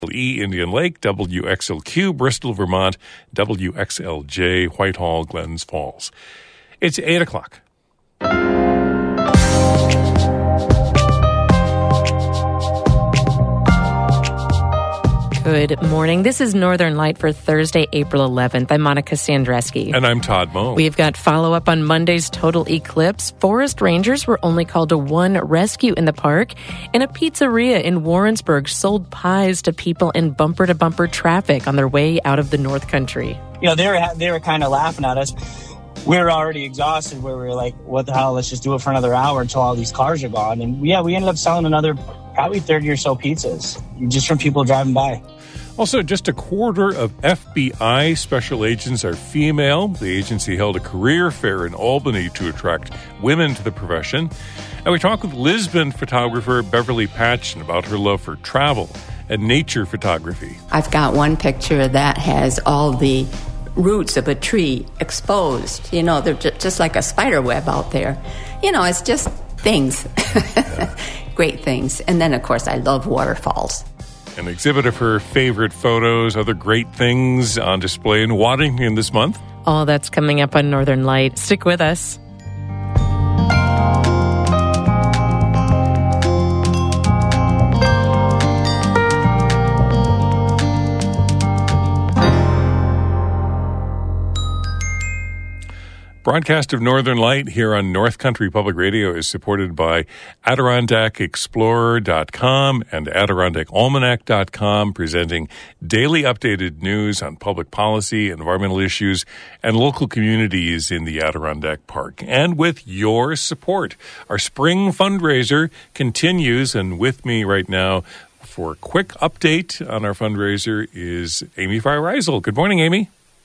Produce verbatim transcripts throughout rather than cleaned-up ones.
E, Indian Lake, W X L Q, Bristol, Vermont, W X L J, Whitehall, Glens Falls. It's eight o'clock. Good morning. This is Northern Light for Thursday, April eleventh. I'm Monica Sandreski. And I'm Todd Moe. We've got follow-up on Monday's total eclipse. Forest rangers were only called to one rescue in the park, and a pizzeria in Warrensburg sold pies to in in bumper-to-bumper traffic on their way out of the North Country. You know, they were they were kind of laughing at us. We were already exhausted where we were like, what the hell, let's just do it for another hour until all these cars are gone. And yeah, we ended up selling another probably thirty or so pizzas just from people driving by. Also, just a quarter of F B I special agents are female. The agency held a career fair in Albany to attract women to the profession. And we talk with Lisbon photographer Beverly Patchen about her love for travel and nature photography. I've got one picture that has all the roots of a tree exposed. You know, they're just like a spider web out there. You know, it's just things. Yeah. Great things. And then, of course, I love waterfalls. An exhibit of her favorite photos, other great things on display in Waddington this month. All that's coming up on Northern Light. Stick with us. Broadcast of Northern Light here on North Country Public Radio is supported by Adirondack Explorer dot com and Adirondack Almanac dot com, presenting daily updated news on public policy, environmental issues, and local communities in the Adirondack Park. And with your support, our spring fundraiser continues, and with me right now for a quick update on our fundraiser is Amy Feiereisel. Good morning, Amy.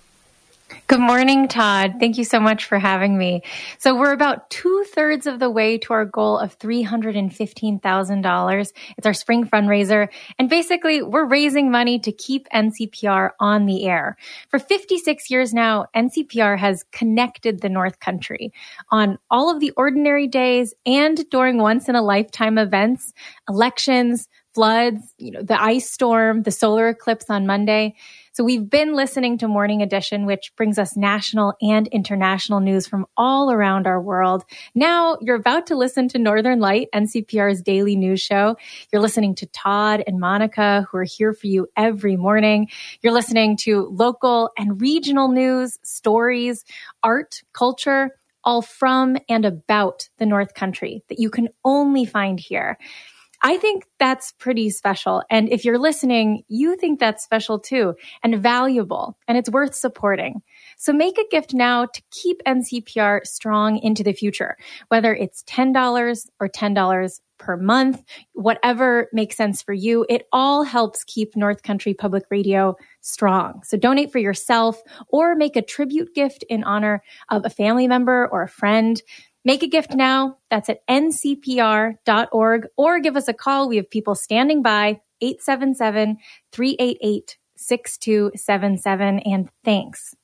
Good morning, Todd. Thank you so much for having me. So we're about two-thirds of the way to our goal of three hundred fifteen thousand dollars. It's our spring fundraiser. And basically, we're raising money to keep N C P R on the air. For fifty-six years now, N C P R has connected the North Country on all of the ordinary days and during once-in-a-lifetime events, elections, floods, you know, the ice storm, the solar eclipse on Monday. So we've been listening to Morning Edition, which brings us national and international news from all around our world. Now you're about to listen to Northern Light, N C P R's daily news show. You're listening to Todd and Monica, who are here for you every morning. You're listening to local and regional news, stories, art, culture, all from and about the North Country that you can only find here. I think that's pretty special. And if you're listening, you think that's special too and valuable, and it's worth supporting. So make a gift now to keep N C P R strong into the future, whether it's ten dollars or ten dollars per month, whatever makes sense for you. It all helps keep North Country Public Radio strong. So donate for yourself or make a tribute gift in honor of a family member or a friend. Make a gift now. That's at N C P R dot org, or give us a call. We have people standing by, eight seven seven, three eight eight, six two seven seven. And thanks.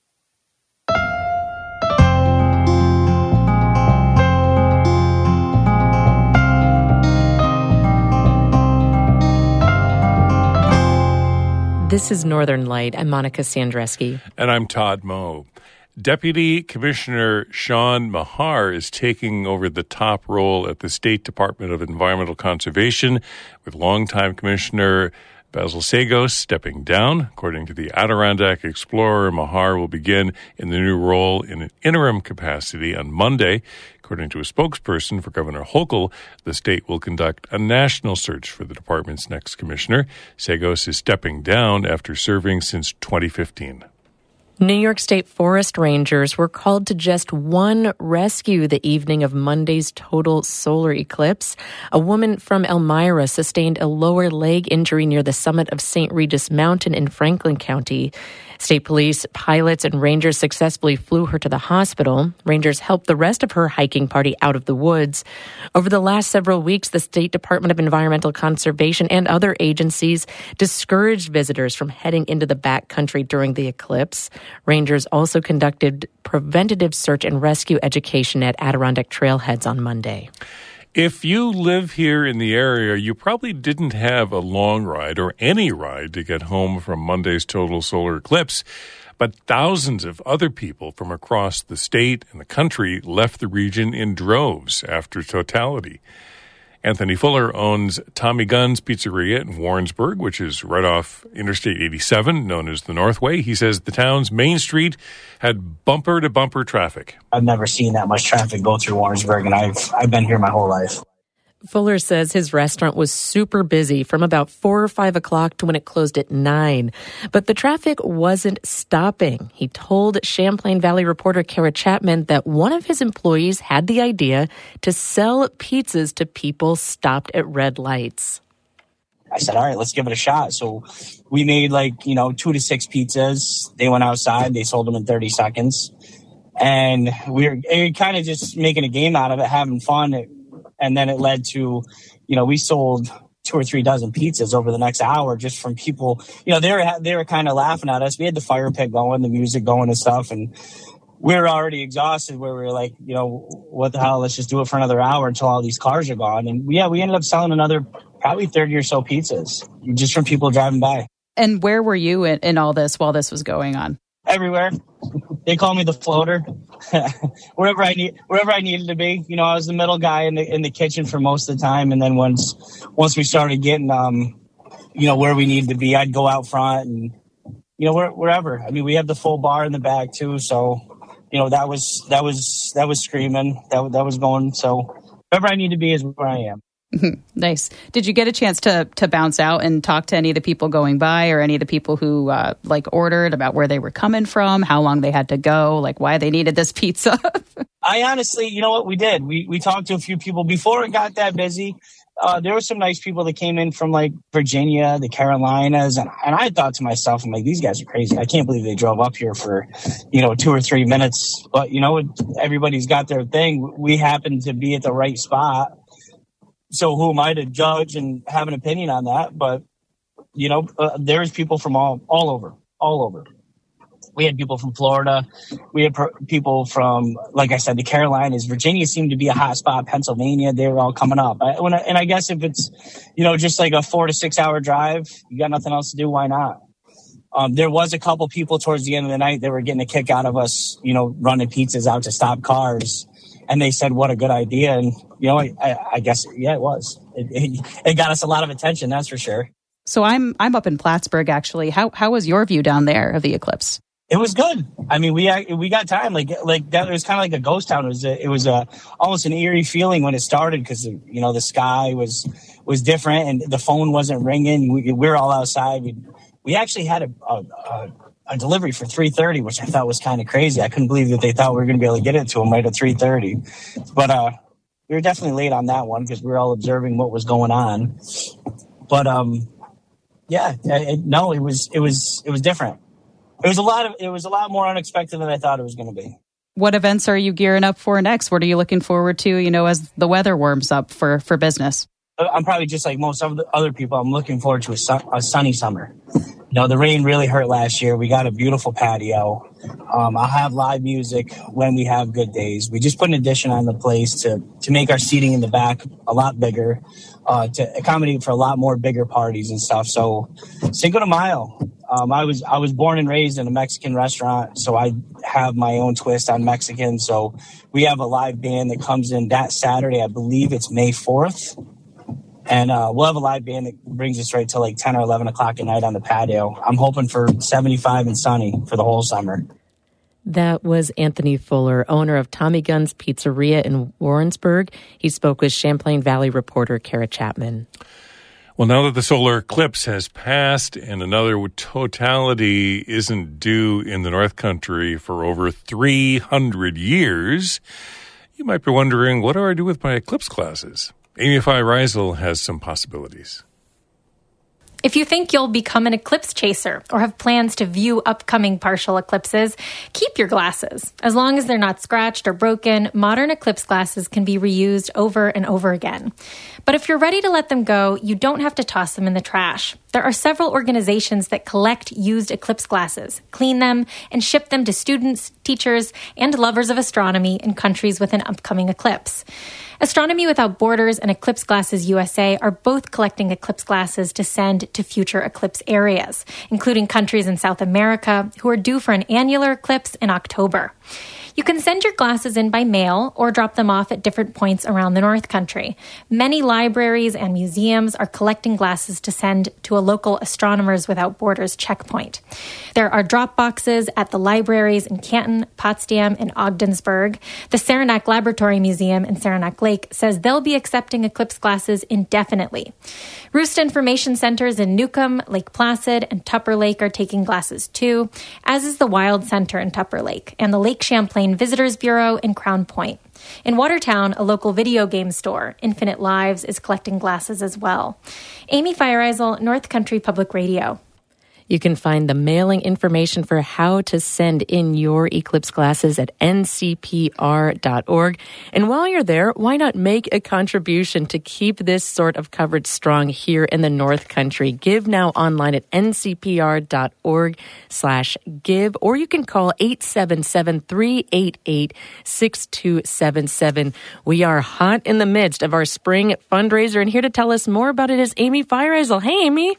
This is Northern Light. I'm Monica Sandreski. And I'm Todd Moe. Deputy Commissioner Sean Mahar is taking over the top role at the State Department of Environmental Conservation, with longtime Commissioner Basil Seggos stepping down. According to the Adirondack Explorer, Mahar will begin in the new role in an interim capacity on Monday. According to a spokesperson for Governor Hochul, the state will conduct a national search for the department's next commissioner. Seggos is stepping down after serving since twenty fifteen. New York State Forest Rangers were called to just one rescue the evening of Monday's total solar eclipse. A woman from Elmira sustained a lower leg injury near the summit of Saint Regis Mountain in Franklin County. State police, pilots, and rangers successfully flew her to the hospital. Rangers helped the rest of her hiking party out of the woods. Over the last several weeks, the State Department of Environmental Conservation and other agencies discouraged visitors from heading into the backcountry during the eclipse. Rangers also conducted preventative search and rescue education at Adirondack trailheads on Monday. If you live here in the area, you probably didn't have a long ride or any ride to get home from Monday's total solar eclipse. But thousands of other people from across the state and the country left the region in droves after totality. Anthony Fuller owns Tommy Gunn's Pizzeria in Warrensburg, which is right off Interstate eighty-seven, known as the Northway. He says the town's main street had bumper-to-bumper traffic. I've never seen that much traffic go through Warrensburg, and I've I've been here my whole life. Fuller says his restaurant was super busy from about four or five o'clock to when it closed at nine. But the traffic wasn't stopping. He told Champlain Valley reporter Kara Chapman that one of his employees had the idea to sell pizzas to people stopped at red lights. I said, all right, let's give it a shot. So we made like, you know, two to six pizzas. They went outside. They sold them in thirty seconds. And we were, we were kind of just making a game out of it, having fun. It, And then it led to, you know, we sold two or three dozen pizzas over the next hour just from people. You know, they were they were kind of laughing at us. We had the fire pit going, the music going and stuff. And we were already exhausted where we were like, you know, what the hell? Let's just do it for another hour until all these cars are gone. And yeah, we ended up selling another probably thirty or so pizzas just from people driving by. And where were you in, in all this while this was going on? Everywhere. They call me the floater. wherever I need, wherever I needed to be. You know, I was the middle guy in the in the kitchen for most of the time, and then once once we started getting, um, you know, where we needed to be, I'd go out front and, you know, where, wherever. I mean, we have the full bar in the back too, so you know that was that was that was screaming, that that was going. So wherever I need to be is where I am. Nice. Did you get a chance to to bounce out and talk to any of the people going by or any of the people who uh, like ordered about where they were coming from, how long they had to go, like why they needed this pizza? I honestly, you know what, we did. We we talked to a few people before it got that busy. Uh, there were some nice people that came in from like Virginia, the Carolinas, and and I thought to myself, I'm like, these guys are crazy. I can't believe they drove up here for, you know, two or three minutes. But you know, everybody's got their thing. We happened to be at the right spot. So who am I to judge and have an opinion on that? But, you know, uh, there's people from all, all over, all over. We had people from Florida. We had per- people from, like I said, the Carolinas. Virginia seemed to be a hot spot. Pennsylvania, they were all coming up. I, when I, and I guess if it's, you know, just like a four to six hour drive, you got nothing else to do, why not? Um, there was a couple people towards the end of the night that were getting a kick out of us, you know, running pizzas out to stop cars. And they said, what a good idea. And, you know, I, I guess, yeah, it was. It, it, it got us a lot of attention, that's for sure. So I'm I'm up in Plattsburgh, actually. How how was your view down there of the eclipse? It was good. I mean, we we got time. Like like that. It was kind of like a ghost town. It was a, it was a, almost an eerie feeling when it started because, you know, the sky was was different and the phone wasn't ringing. We, we were all outside. We, we actually had a, a, a a delivery for three thirty, which I thought was kind of crazy. I couldn't believe that they thought we were going to be able to get it to them right at three thirty. But uh, we were definitely late on that one because we were all observing what was going on. But um, yeah, it, no, it was it was it was different. It was a lot of it was a lot more unexpected than I thought it was going to be. What events are you gearing up for next? What are you looking forward to, you know, as the weather warms up for, for business? I'm probably just like most of the other people. I'm looking forward to a, sun, a sunny summer. You know, the rain really hurt last year. We got a beautiful patio. Um, I'll have live music when we have good days. We just put an addition on the place to, to make our seating in the back a lot bigger, uh, to accommodate for a lot more bigger parties and stuff. So Cinco de Mayo. Um, I was I was born and raised in a Mexican restaurant, so I have my own twist on Mexican. So we have a live band that comes in that Saturday. I believe it's May fourth. And uh, we'll have a live band that brings us right till like ten or eleven o'clock at night on the patio. I'm hoping for seventy-five and sunny for the whole summer. That was Anthony Fuller, owner of Tommy Gunn's Pizzeria in Warrensburg. He spoke with Champlain Valley reporter Kara Chapman. Well, now that the solar eclipse has passed and another totality isn't due in the North Country for over three hundred years, you might be wondering, what do I do with my eclipse classes? Amy Feisel has some possibilities. If you think you'll become an eclipse chaser or have plans to view upcoming partial eclipses, keep your glasses. As long as they're not scratched or broken, modern eclipse glasses can be reused over and over again. But if you're ready to let them go, you don't have to toss them in the trash. There are several organizations that collect used eclipse glasses, clean them, and ship them to students, teachers, and lovers of astronomy in countries with an upcoming eclipse. Astronomy Without Borders and Eclipse Glasses U S A are both collecting eclipse glasses to send to future eclipse areas, including countries in South America who are due for an annular eclipse in October. You can send your glasses in by mail or drop them off at different points around the North Country. Many libraries and museums are collecting glasses to send to a local Astronomers Without Borders checkpoint. There are drop boxes at the libraries in Canton, Potsdam, and Ogdensburg. The Saranac Laboratory Museum in Saranac Lake says they'll be accepting eclipse glasses indefinitely. Roost Information Centers in Newcomb, Lake Placid, and Tupper Lake are taking glasses too, as is the Wild Center in Tupper Lake and the Lake Champlain Visitors Bureau in Crown Point. In Watertown, a local video game store, Infinite Lives, is collecting glasses as well. Amy Feiereisel, North Country Public Radio. You can find the mailing information for how to send in your eclipse glasses at N C P R dot org. And while you're there, why not make a contribution to keep this sort of coverage strong here in the North Country? Give now online at N C P R dot org slash give, or you can call eight seven seven, three eight eight, six two seven seven. We are hot in the midst of our spring fundraiser, and here to tell us more about it is Amy Feiereisel. Hey, Amy.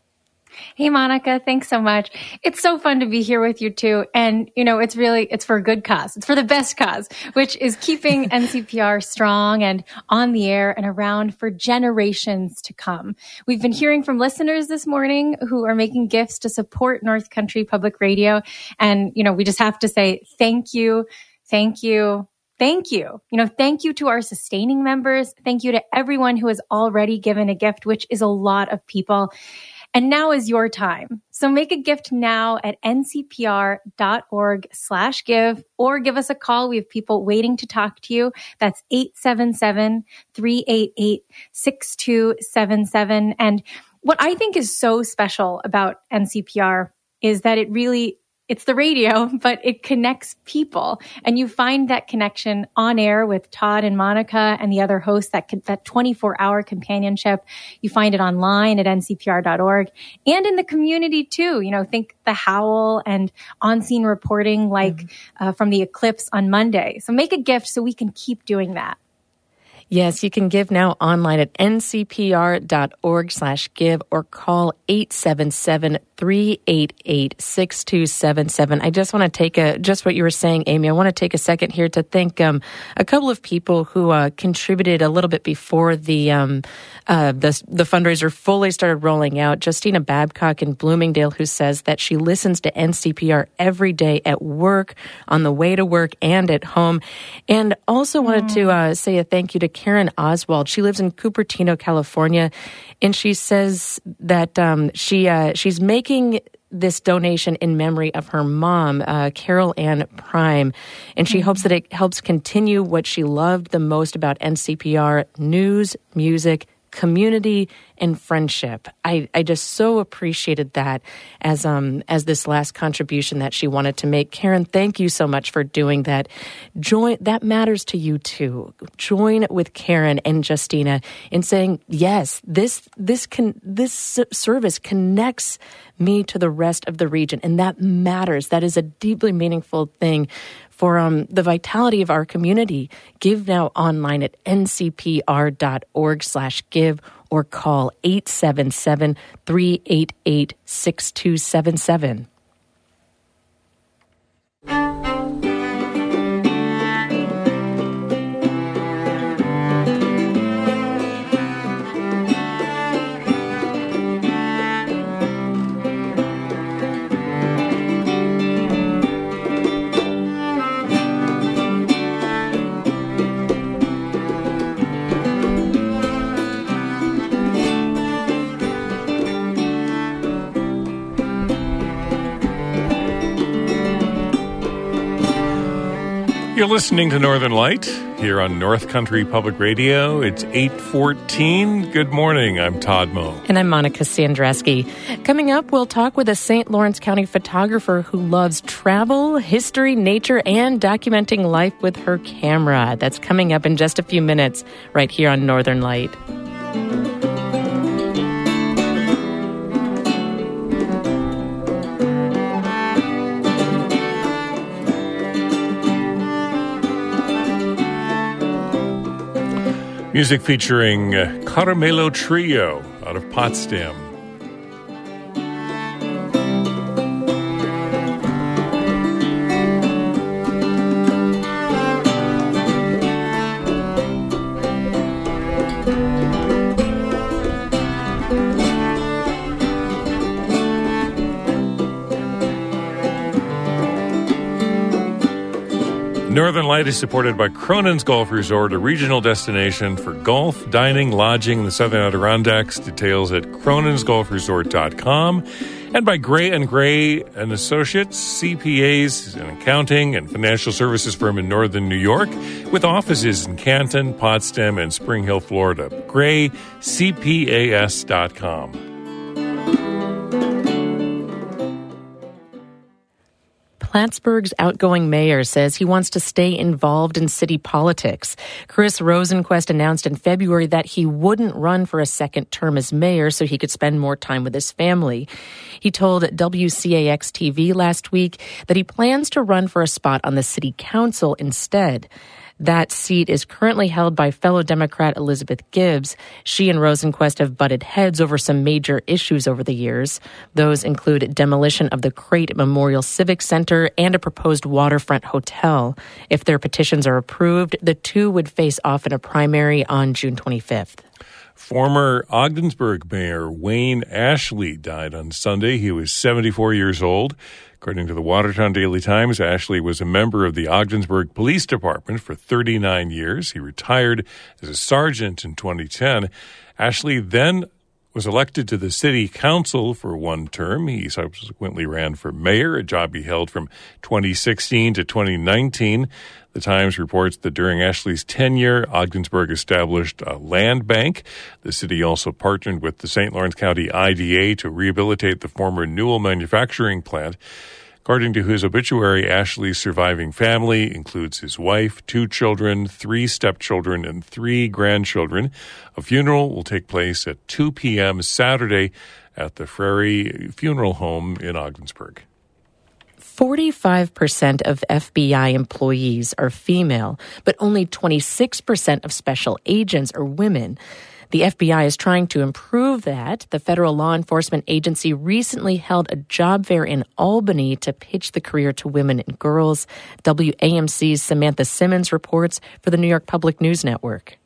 Hey, Monica, thanks so much. It's so fun to be here with you too. And, you know, it's really, it's for a good cause. It's for the best cause, which is keeping N C P R strong and on the air and around for generations to come. We've been hearing from listeners this morning who are making gifts to support North Country Public Radio. And, you know, we just have to say thank you, thank you. Thank you. You know, thank you to our sustaining members. Thank you to everyone who has already given a gift, which is a lot of people. And now is your time. So make a gift now at N C P R dot org slash give, or give us a call. We have people waiting to talk to you. That's eight seven seven, three eight eight, six two seven seven. And what I think is so special about N C P R is that it really, it's the radio, but it connects people. And you find that connection on air with Todd and Monica and the other hosts, that that twenty-four hour companionship. You find it online at N C P R dot org and in the community too. You know, think The Howl and on-scene reporting like mm-hmm. uh, from the eclipse on Monday. So make a gift so we can keep doing that. Yes, you can give now online at N C P R dot org slash give or call eight seven seven, three eight eight, six two seven seven. I just want to take a, just what you were saying, Amy, I want to take a second here to thank um, a couple of people who uh, contributed a little bit before the, um, uh, the the fundraiser fully started rolling out. Justina Babcock in Bloomingdale, who says that she listens to N C P R every day at work, on the way to work, and at home. And also wanted mm. to uh, say a thank you to Karen Oswald. She lives in Cupertino, California, and she says that um, she uh, she's making this donation in memory of her mom, uh, Carol Ann Prime, and she mm-hmm. hopes that it helps continue what she loved the most about N C P R: news, music, community, and friendship. I, I just so appreciated that as um as this last contribution that she wanted to make. Karen, thank you so much for doing that. Join, that matters to you too. Join with Karen and Justina in saying, yes, this this can this service connects me to the rest of the region, and that matters. That is a deeply meaningful thing for um, the vitality of our community. Give now online at N C P R dot org slash give or call eight seven seven, three eight eight, six two seven seven. You're listening to Northern Light here on North Country Public Radio. It's eight fourteen. Good morning. I'm Todd Moe. And I'm Monica Sandreski. Coming up, we'll talk with a Saint Lawrence County photographer who loves travel, history, nature, and documenting life with her camera. That's coming up in just a few minutes right here on Northern Light. Music featuring uh, Caramelo Trio out of Potsdam. Northern Light is supported by Cronin's Golf Resort, a regional destination for golf, dining, lodging in the Southern Adirondacks. Details at cronins golf resort dot com. And by Gray and Gray and Associates, C P As, an accounting and financial services firm in Northern New York, with offices in Canton, Potsdam, and Spring Hill, Florida. Gray C P A S dot com. Plattsburgh's outgoing mayor says he wants to stay involved in city politics. Chris Rosenquist announced in February that he wouldn't run for a second term as mayor so he could spend more time with his family. He told W C A X T V last week that he plans to run for a spot on the city council instead. That seat is currently held by fellow Democrat Elizabeth Gibbs. She and Rosenquist have butted heads over some major issues over the years. Those include demolition of the Crate Memorial Civic Center and a proposed waterfront hotel. If their petitions are approved, the two would face off in a primary on June twenty-fifth. Former Ogdensburg Mayor Wayne Ashley died on Sunday. He was seventy-four years old. According to the Watertown Daily Times, Ashley was a member of the Ogdensburg Police Department for thirty-nine years. He retired as a sergeant in twenty ten. Ashley then was elected to the city council for one term. He subsequently ran for mayor, a job he held from twenty sixteen to twenty nineteen. The Times reports that during Ashley's tenure, Ogdensburg established a land bank. The city also partnered with the Saint Lawrence County I D A to rehabilitate the former Newell manufacturing plant. According to his obituary, Ashley's surviving family includes his wife, two children, three stepchildren, and three grandchildren. A funeral will take place at two p.m. Saturday at the Frary Funeral Home in Ogdensburg. forty-five percent of F B I employees are female, but only twenty-six percent of special agents are women. The F B I is trying to improve that. The federal law enforcement agency recently held a job fair in Albany to pitch the career to women and girls. W A M C's Samantha Simmons reports for the New York Public News Network.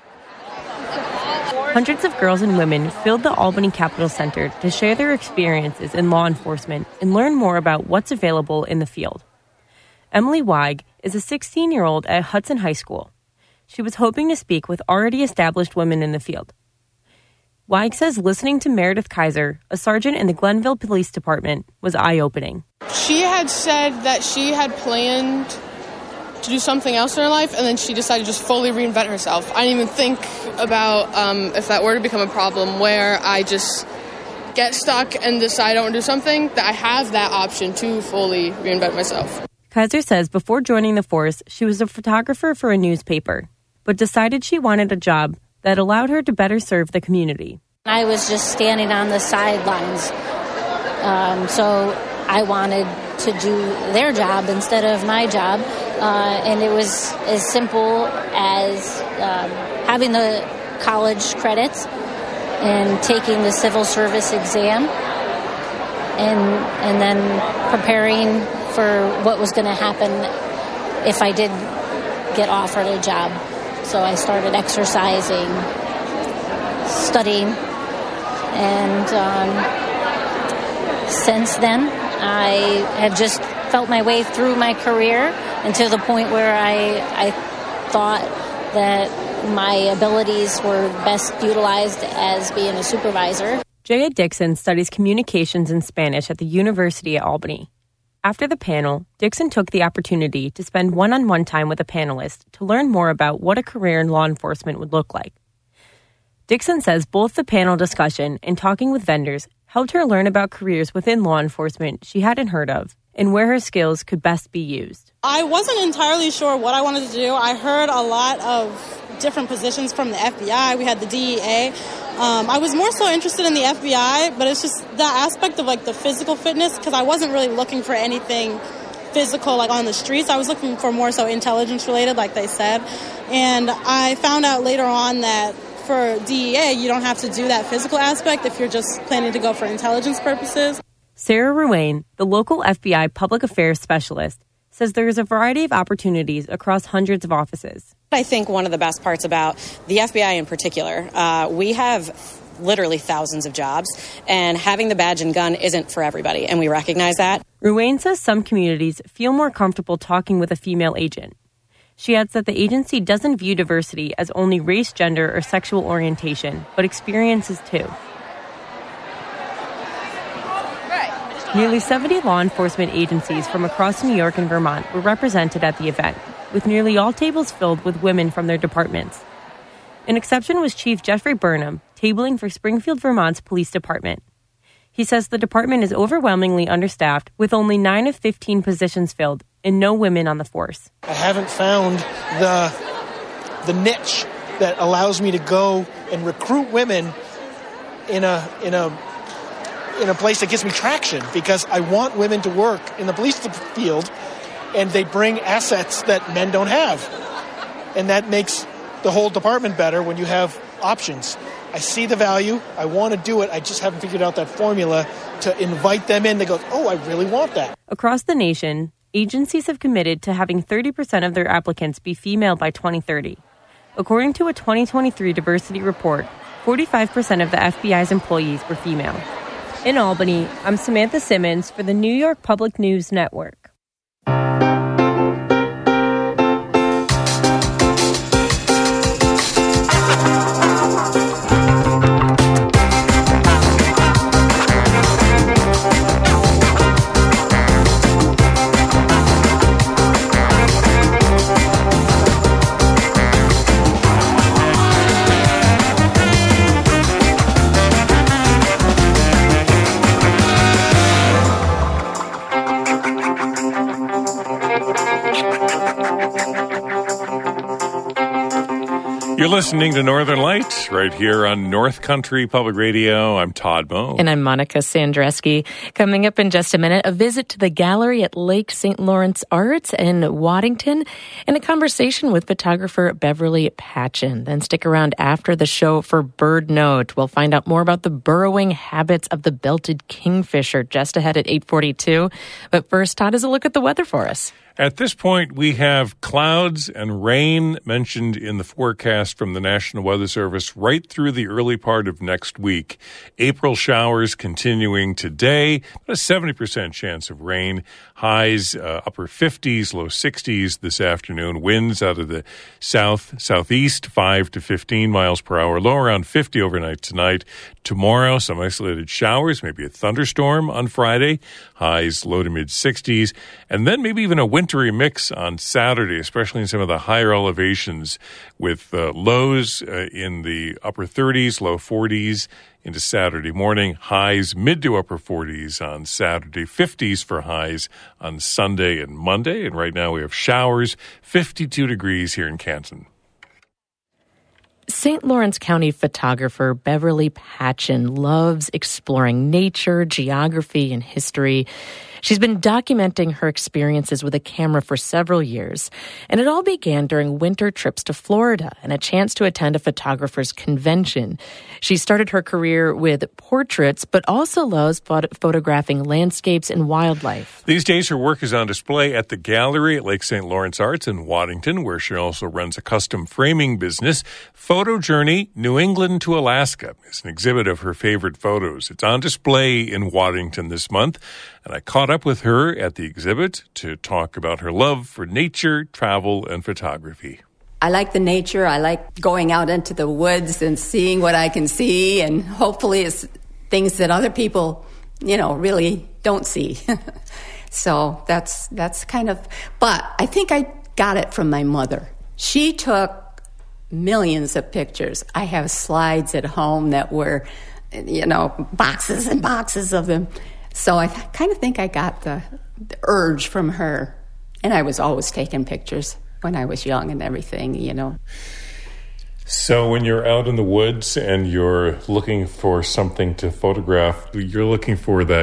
Hundreds of girls and women filled the Albany Capitol Center to share their experiences in law enforcement and learn more about what's available in the field. Emily Weig is a sixteen-year-old at Hudson High School. She was hoping to speak with already established women in the field. Weig says listening to Meredith Kaiser, a sergeant in the Glenville Police Department, was eye-opening. She had said that she had planned to do something else in her life, and then she decided to just fully reinvent herself. I didn't even think about um, if that were to become a problem, where I just get stuck and decide I don't want to do something, that I have that option to fully reinvent myself. Kaiser says before joining the force, she was a photographer for a newspaper, but decided she wanted a job that allowed her to better serve the community. I was just standing on the sidelines, um, so I wanted to do their job instead of my job. Uh, and it was as simple as um, having the college credits and taking the civil service exam and and then preparing for what was going to happen if I did get offered a job. So I started exercising, studying, and um, since then I have just felt my way through my career until the point where I, I thought that my abilities were best utilized as being a supervisor. Jaya Dixon studies communications and Spanish at the University at Albany. After the panel, Dixon took the opportunity to spend one-on-one time with a panelist to learn more about what a career in law enforcement would look like. Dixon says both the panel discussion and talking with vendors helped her learn about careers within law enforcement she hadn't heard of and where her skills could best be used. I wasn't entirely sure what I wanted to do. I heard a lot of different positions from the F B I. We had the D E A. Um, I was more so interested in the F B I, but it's just the aspect of like the physical fitness, because I wasn't really looking for anything physical, like on the streets. I was looking for more so intelligence related, like they said. And I found out later on that for D E A, you don't have to do that physical aspect if you're just planning to go for intelligence purposes. Sarah Ruane, the local F B I public affairs specialist, says there is a variety of opportunities across hundreds of offices. I think one of the best parts about the F B I in particular, uh, we have literally thousands of jobs, and having the badge and gun isn't for everybody, and we recognize that. Ruane says some communities feel more comfortable talking with a female agent. She adds that the agency doesn't view diversity as only race, gender, or sexual orientation, but experiences too. Nearly seventy law enforcement agencies from across New York and Vermont were represented at the event, with nearly all tables filled with women from their departments. An exception was Chief Jeffrey Burnham, tabling for Springfield, Vermont's police department. He says the department is overwhelmingly understaffed, with only nine of fifteen positions filled and no women on the force. I haven't found the the niche that allows me to go and recruit women in a in a in a place that gives me traction, because I want women to work in the police field, and they bring assets that men don't have, and that makes the whole department better when you have options. I see the value. I want to do it. I just haven't figured out that formula to invite them in. They go, oh, I really want that. Across the nation, agencies have committed to having thirty percent of their applicants be female by twenty thirty. According to a twenty twenty-three diversity report, forty-five percent of the F B I's employees were female. In Albany, I'm Samantha Simmons for the New York Public News Network. You're listening to Northern Lights right here on North Country Public Radio. I'm Todd Moe. And I'm Monica Sandreski. Coming up in just a minute, a visit to the gallery at Lake Saint Lawrence Arts in Waddington and a conversation with photographer Beverly Patchen. Then stick around after the show for Bird Note. We'll find out more about the burrowing habits of the belted kingfisher just ahead at eight forty-two. But first, Todd has a look at the weather for us. At this point, we have clouds and rain mentioned in the forecast from the National Weather Service right through the early part of next week. April showers continuing today, a seventy percent chance of rain. Highs uh, upper fifties, low sixties this afternoon. Winds out of the south, southeast, five to fifteen miles per hour. Low around fifty overnight tonight. Tomorrow, some isolated showers, maybe a thunderstorm on Friday. Highs low to mid sixties. And then maybe even a wintry mix on Saturday, especially in some of the higher elevations, with uh, lows uh, in the upper thirties, low forties into Saturday morning. Highs mid to upper forties on Saturday, fifties for highs on Sunday and Monday. And right now we have showers, fifty-two degrees here in Canton. Saint Lawrence County photographer Beverly Patchen loves exploring nature, geography, and history. She's been documenting her experiences with a camera for several years, and it all began during winter trips to Florida and a chance to attend a photographer's convention. She started her career with portraits, but also loves phot- photographing landscapes and wildlife. These days, her work is on display at the gallery at Lake Saint Lawrence Arts in Waddington, where she also runs a custom framing business. Photo Journey, New England to Alaska is an exhibit of her favorite photos. It's on display in Waddington this month, and I caught up with her at the exhibit to talk about her love for nature, travel, and photography. I like the nature. I like going out into the woods and seeing what I can see, and hopefully it's things that other people, you know, really don't see. So that's that's kind of, but I think I got it from my mother. She took millions of pictures. I have slides at home that were, you know, boxes and boxes of them. So I th- kind of think I got the, the urge from her. And I was always taking pictures when I was young and everything, you know. So when you're out in the woods and you're looking for something to photograph, you're looking for that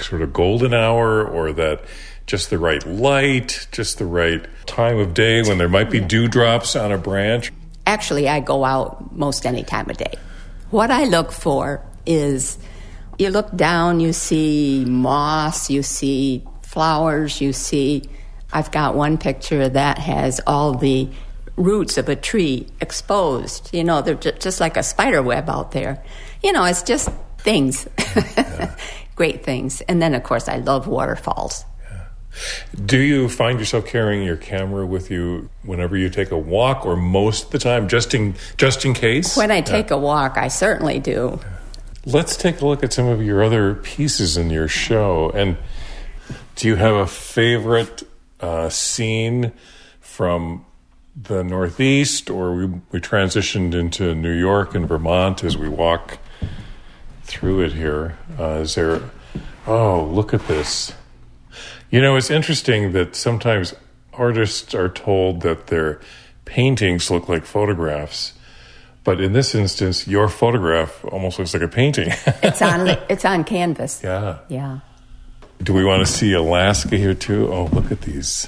sort of golden hour, or that just the right light, just the right time of day when there might be dewdrops on a branch? Actually, I go out most any time of day. What I look for is, you look down, you see moss, you see flowers, you see, I've got one picture that has all the roots of a tree exposed. You know, they're just like a spider web out there. You know, it's just things, yeah. Great things. And then, of course, I love waterfalls. Yeah. Do you find yourself carrying your camera with you whenever you take a walk, or most of the time, just in just in case? When I take yeah. a walk, I certainly do. Yeah. Let's take a look at some of your other pieces in your show. And do you have a favorite uh, scene from the Northeast, or we, we transitioned into New York and Vermont as we walk through it here? Uh, is there, oh, look at this. You know, it's interesting that sometimes artists are told that their paintings look like photographs. But in this instance, your photograph almost looks like a painting. It's on it's on canvas. Yeah. Yeah. Do we want to see Alaska here too? Oh, look at these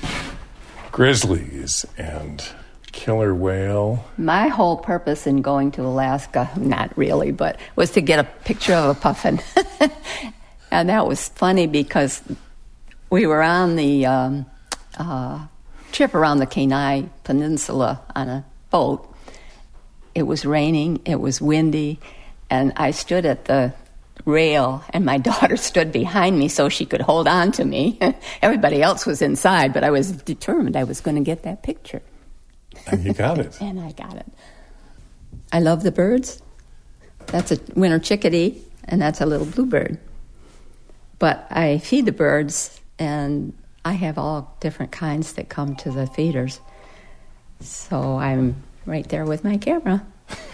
grizzlies and killer whale. My whole purpose in going to Alaska, not really, but was to get a picture of a puffin. And that was funny because we were on the um, uh, trip around the Kenai Peninsula on a boat. It was raining, it was windy, and I stood at the rail, and my daughter stood behind me so she could hold on to me. Everybody else was inside, but I was determined I was going to get that picture. And you got it. And I got it. I love the birds. That's a winter chickadee, and that's a little bluebird. But I feed the birds, and I have all different kinds that come to the feeders. So I'm right there with my camera.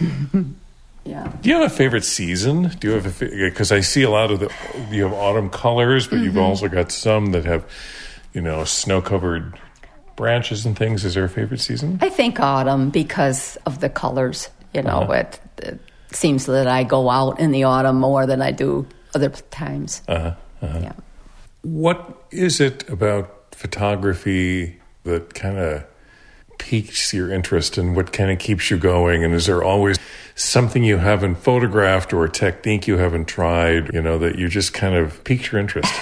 Yeah. Do you have a favorite season? Do you have a because I see a lot of the you have autumn colors, but mm-hmm. you've also got some that have, you know, snow-covered branches and things. Is there a favorite season? I think autumn because of the colors. You know, uh-huh. it, it seems that I go out in the autumn more than I do other times. Uh-huh. Uh-huh. Yeah. What is it about photography that kind of piques your interest, and what kind of keeps you going? And is there always something you haven't photographed or a technique you haven't tried, you know, that you just kind of piqued your interest?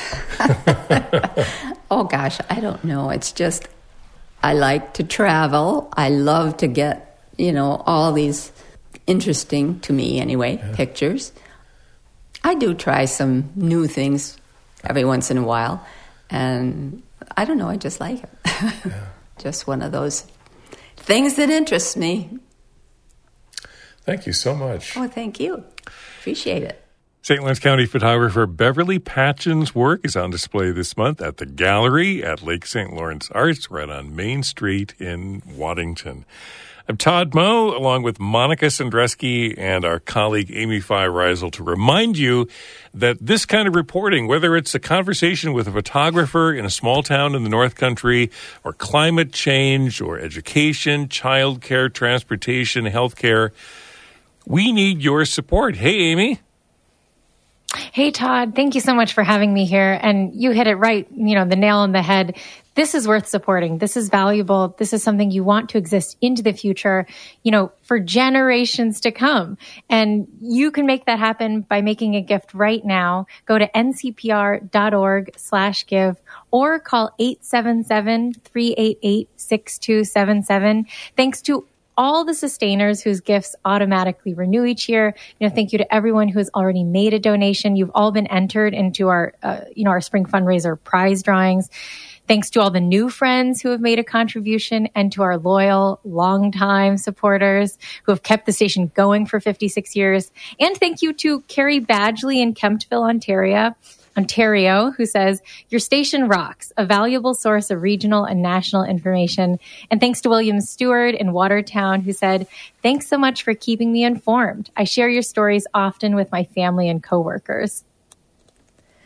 Oh, gosh, I don't know. It's just, I like to travel. I love to get, you know, all these interesting, to me anyway, yeah. pictures. I do try some new things every once in a while, and I don't know, I just like it. Yeah. Just one of those things that interest me. Thank you so much. Oh, thank you. Appreciate it. Saint Lawrence County photographer Beverly Patchen's work is on display this month at the Gallery at Lake Saint Lawrence Arts, right on Main Street in Waddington. I'm Todd Moe, along with Monica Sandreski and our colleague Amy Feyereisel, to remind you that this kind of reporting, whether it's a conversation with a photographer in a small town in the North Country, or climate change, or education, childcare, transportation, healthcare, we need your support. Hey, Amy. Hey, Todd. Thank you so much for having me here. And you hit it right, you know, the nail on the head. This is worth supporting. This is valuable. This is something you want to exist into the future, you know, for generations to come. And you can make that happen by making a gift right now. Go to ncpr.org slash give or call eight seven seven, three eight eight, six two seven seven. Thanks to all the sustainers whose gifts automatically renew each year. You know, thank you to everyone who has already made a donation. You've all been entered into our, uh, you know, our spring fundraiser prize drawings. Thanks to all the new friends who have made a contribution, and to our loyal, longtime supporters who have kept the station going for fifty-six years. And thank you to Carrie Badgley in Kemptville, Ontario, Ontario, who says, your station rocks, a valuable source of regional and national information. And thanks to William Stewart in Watertown, who said, thanks so much for keeping me informed. I share your stories often with my family and coworkers.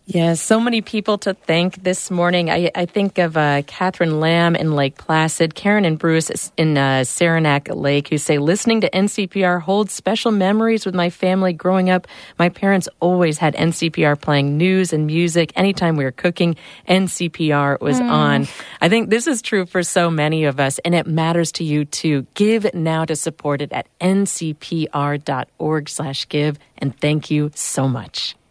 Yes, so many people to thank this morning. I, I think of uh, Catherine Lamb in Lake Placid, Karen and Bruce in uh, Saranac Lake, who say, listening to N C P R holds special memories with my family growing up. My parents always had N C P R playing news and music. Anytime we were cooking, N C P R was mm. on. I think this is true for so many of us, and it matters to you too. Give now to support it at ncpr.org slash give, and thank you so much.